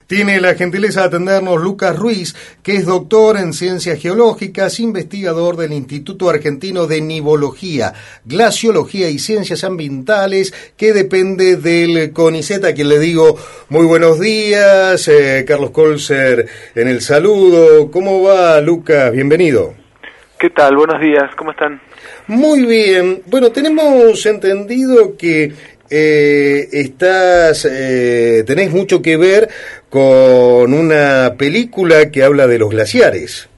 Tiene la gentileza de atendernos Lucas Ruiz, que es doctor en Ciencias Geológicas, investigador del Instituto Argentino de Nivología, Glaciología y Ciencias Ambientales, que depende del CONICET, a quien le digo muy buenos días. Carlos Colser en el saludo. ¿Cómo va, Lucas? Bienvenido. ¿Qué tal? Buenos días, ¿cómo están? Muy bien. Bueno, tenemos entendido que tenés mucho que ver con una película que habla de los glaciares.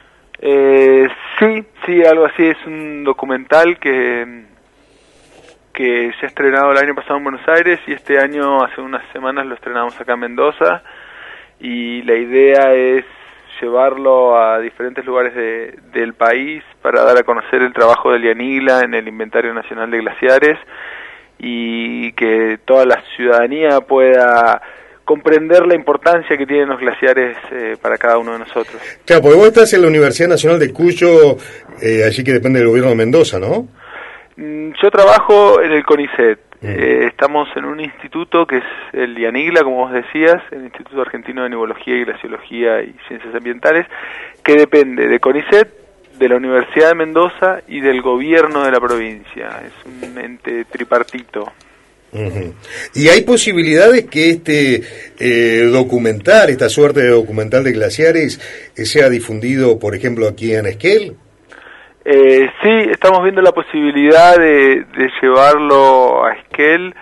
Sí, algo así. Es un documental que se ha estrenado el año pasado en Buenos Aires y este año, hace unas semanas, lo estrenamos acá en Mendoza, y la idea es llevarlo a diferentes lugares del país para dar a conocer el trabajo del IANIGLA en el Inventario Nacional de Glaciares y que toda la ciudadanía pueda comprender la importancia que tienen los glaciares para cada uno de nosotros. Claro, porque vos estás en la Universidad Nacional de Cuyo, allí que depende del gobierno de Mendoza, ¿no? Yo trabajo en el CONICET. Estamos en un instituto que es el IANIGLA, como vos decías, el Instituto Argentino de Nivología y Glaciología y Ciencias Ambientales, que depende de CONICET, de la Universidad de Mendoza y del gobierno de la provincia. Es un ente tripartito. Uh-huh. ¿Y hay posibilidades que documental, esta suerte de documental de glaciares, sea difundido, por ejemplo, aquí en Esquel? Sí, estamos viendo la posibilidad de llevarlo a Esquel.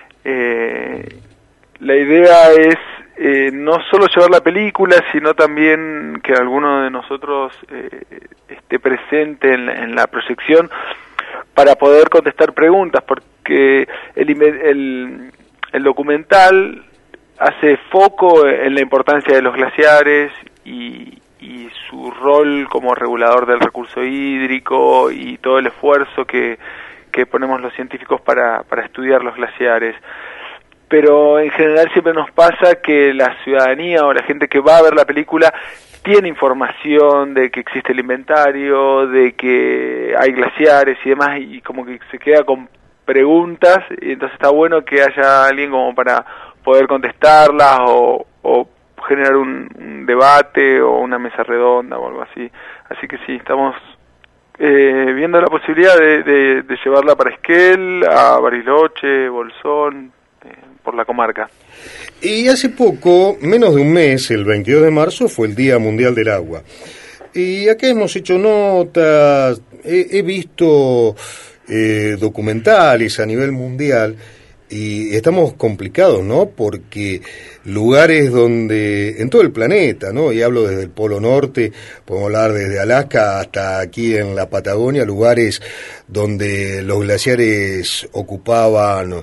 La idea es no solo llevar la película, sino también que alguno de nosotros esté presente en la proyección para poder contestar preguntas, porque el documental hace foco en la importancia de los glaciares y su rol como regulador del recurso hídrico y todo el esfuerzo que ponemos los científicos para estudiar los glaciares. Pero en general siempre nos pasa que la ciudadanía o la gente que va a ver la película tiene información de que existe el inventario, de que hay glaciares y demás, y como que se queda con preguntas, y entonces está bueno que haya alguien como para poder contestarlas o generar un debate o una mesa redonda o algo así. Así que sí, estamos viendo la posibilidad de llevarla para Esquel, a Bariloche, Bolsón, por la comarca. Y hace poco, menos de un mes, el 22 de marzo, fue el Día Mundial del Agua. Y acá hemos hecho notas, he visto documentales a nivel mundial, y estamos complicados, ¿no? Porque lugares donde, en todo el planeta, ¿no? Y hablo desde el Polo Norte, podemos hablar desde Alaska hasta aquí en la Patagonia, lugares donde los glaciares ocupaban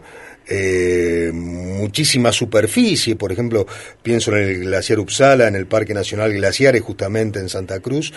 muchísima superficie. Por ejemplo, pienso en el glaciar Uppsala, en el Parque Nacional Glaciares, justamente en Santa Cruz.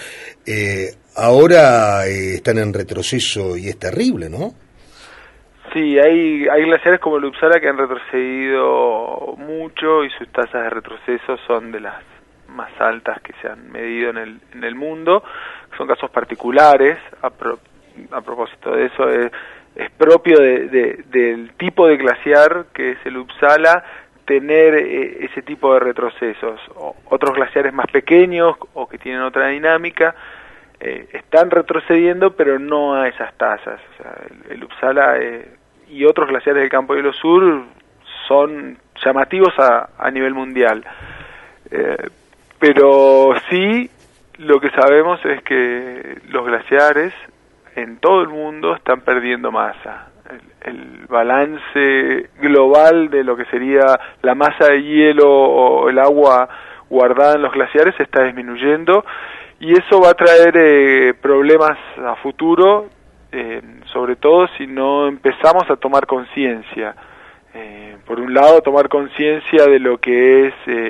Ahora están en retroceso y es terrible, ¿no? Sí, hay glaciares como el Uppsala que han retrocedido mucho y sus tasas de retroceso son de las más altas que se han medido en el mundo. Son casos particulares. A propósito de eso, es propio del tipo de glaciar que es el Uppsala tener ese tipo de retrocesos. Otros glaciares más pequeños o que tienen otra dinámica están retrocediendo, pero no a esas tasas. O sea, el Uppsala y otros glaciares del Campo Hielo Sur son llamativos a nivel mundial. Pero sí, lo que sabemos es que los glaciares en todo el mundo están perdiendo masa. El balance global de lo que sería la masa de hielo o el agua guardada en los glaciares está disminuyendo, y eso va a traer problemas a futuro, sobre todo si no empezamos a tomar conciencia. Por un lado, tomar conciencia de lo que es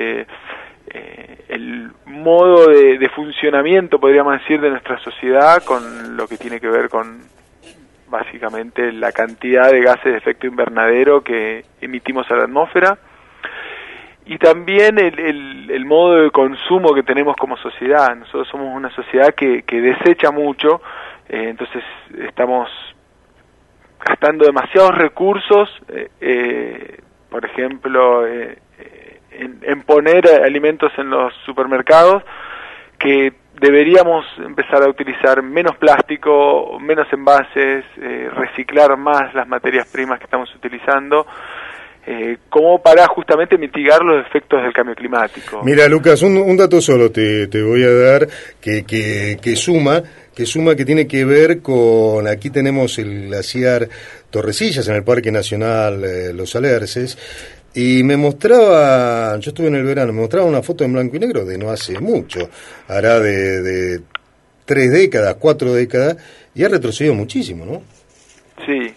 el modo de funcionamiento, podríamos decir, de nuestra sociedad, con lo que tiene que ver con básicamente la cantidad de gases de efecto invernadero que emitimos a la atmósfera, y también el modo de consumo que tenemos como sociedad. Nosotros somos una sociedad que desecha mucho, entonces estamos gastando demasiados recursos, por ejemplo, en poner alimentos en los supermercados, que deberíamos empezar a utilizar menos plástico, menos envases, reciclar más las materias primas que estamos utilizando, como para justamente mitigar los efectos del cambio climático. Mira, Lucas, un dato solo te voy a dar que suma, que tiene que ver con, aquí tenemos el glaciar Torrecillas en el Parque Nacional Los Alerces, y me mostraba, yo estuve en el verano, me mostraba una foto en blanco y negro de no hace mucho, hará de 3 décadas, 4 décadas, y ha retrocedido muchísimo, ¿no? Sí,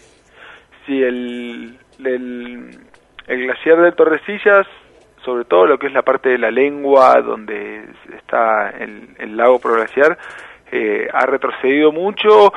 el glaciar de Torrecillas, sobre todo lo que es la parte de la lengua, donde está el lago proglaciar, ha retrocedido mucho,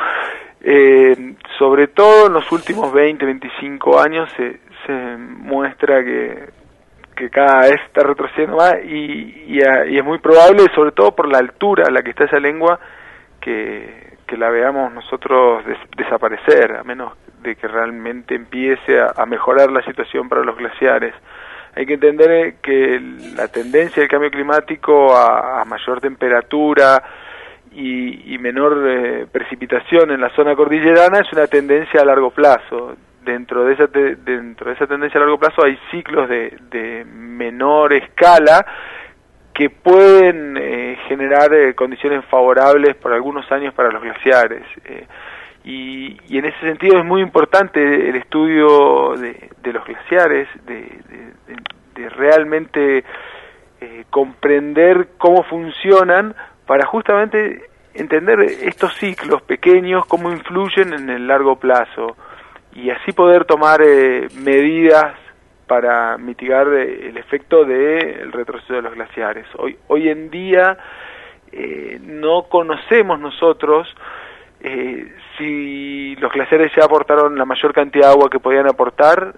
sobre todo en los últimos 20, 25 años se muestra que cada vez está retrocediendo más y es muy probable, sobre todo por la altura a la que está esa lengua, que la veamos nosotros desaparecer, a menos de que realmente empiece a mejorar la situación para los glaciares. Hay que entender que la tendencia del cambio climático a mayor temperatura y menor precipitación en la zona cordillerana es una tendencia a largo plazo. Dentro de esa tendencia a largo plazo hay ciclos de menor escala que pueden generar condiciones favorables por algunos años para los glaciares. Y en ese sentido es muy importante el estudio de los glaciares, de realmente comprender cómo funcionan para justamente entender estos ciclos pequeños, cómo influyen en el largo plazo, y así poder tomar medidas para mitigar el efecto del retroceso de los glaciares. Hoy en día no conocemos nosotros si los glaciares ya aportaron la mayor cantidad de agua que podían aportar,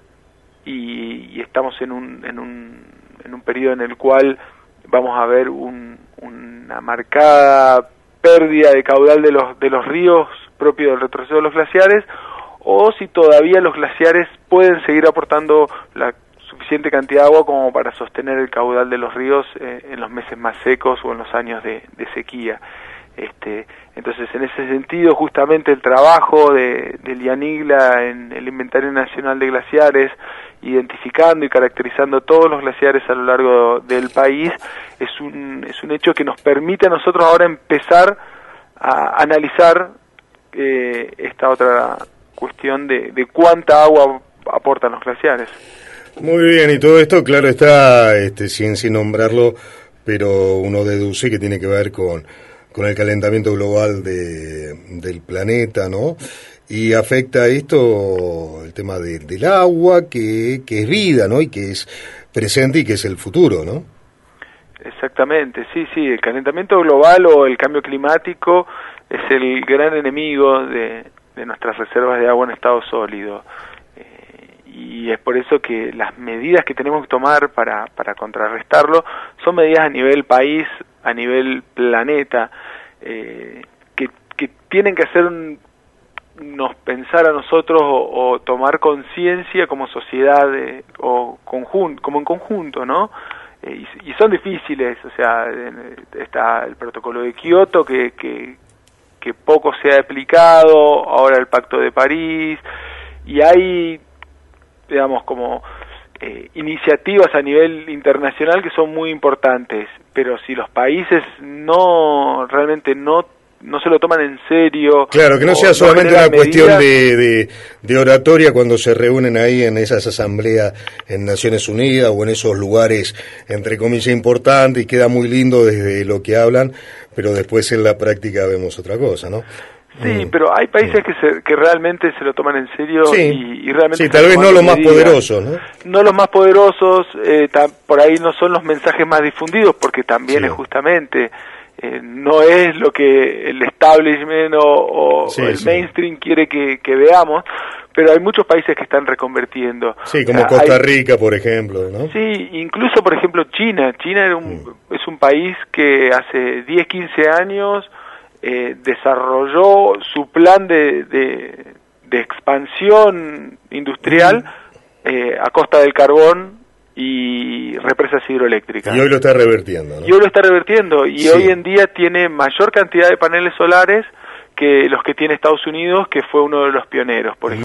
y estamos en un periodo en el cual vamos a ver una marcada pérdida de caudal de los ríos propio del retroceso de los glaciares, o si todavía los glaciares pueden seguir aportando la suficiente cantidad de agua como para sostener el caudal de los ríos en los meses más secos o en los años de sequía. Entonces, en ese sentido, justamente el trabajo del IANIGLA en el Inventario Nacional de Glaciares, identificando y caracterizando todos los glaciares a lo largo del país, es un hecho que nos permite a nosotros ahora empezar a analizar esta otra cuestión de cuánta agua aportan los glaciares. Muy bien, y todo esto, claro, está sin nombrarlo, pero uno deduce que tiene que ver con el calentamiento global del planeta, ¿no? Y afecta esto el tema del agua, que es vida, ¿no? Y que es presente y que es el futuro, ¿no? Exactamente, sí, el calentamiento global o el cambio climático es el gran enemigo de nuestras reservas de agua en estado sólido. Y es por eso que las medidas que tenemos que tomar para contrarrestarlo son medidas a nivel país, a nivel planeta, que tienen que hacernos pensar a nosotros o tomar conciencia como sociedad o como en conjunto, ¿no? Y son difíciles, o sea, está el protocolo de Kioto que poco se ha aplicado, ahora el Pacto de París, y hay, digamos, como iniciativas a nivel internacional que son muy importantes, pero si los países realmente no se lo toman en serio. Claro, que no sea solamente una cuestión de oratoria cuando se reúnen ahí en esas asambleas en Naciones Unidas o en esos lugares, entre comillas, importantes, y queda muy lindo desde lo que hablan, pero después en la práctica vemos otra cosa, ¿no? Sí, pero hay países que realmente se lo toman en serio, sí, y realmente... Sí, tal vez no los más poderosos, ¿no? No los más poderosos, por ahí no son los mensajes más difundidos, porque también es justamente... no es lo que el establishment o el mainstream quiere que veamos, pero hay muchos países que están reconvertiendo. Sí, como Costa Rica, por ejemplo, ¿no? Sí, incluso, por ejemplo, China es un país que hace 10, 15 años desarrolló su plan de expansión industrial a costa del carbón y represas hidroeléctricas. Y hoy lo está revirtiendo, ¿no? Y hoy lo está revirtiendo, y Sí. hoy en día tiene mayor cantidad de paneles solares que los que tiene Estados Unidos, que fue uno de los pioneros, por ejemplo.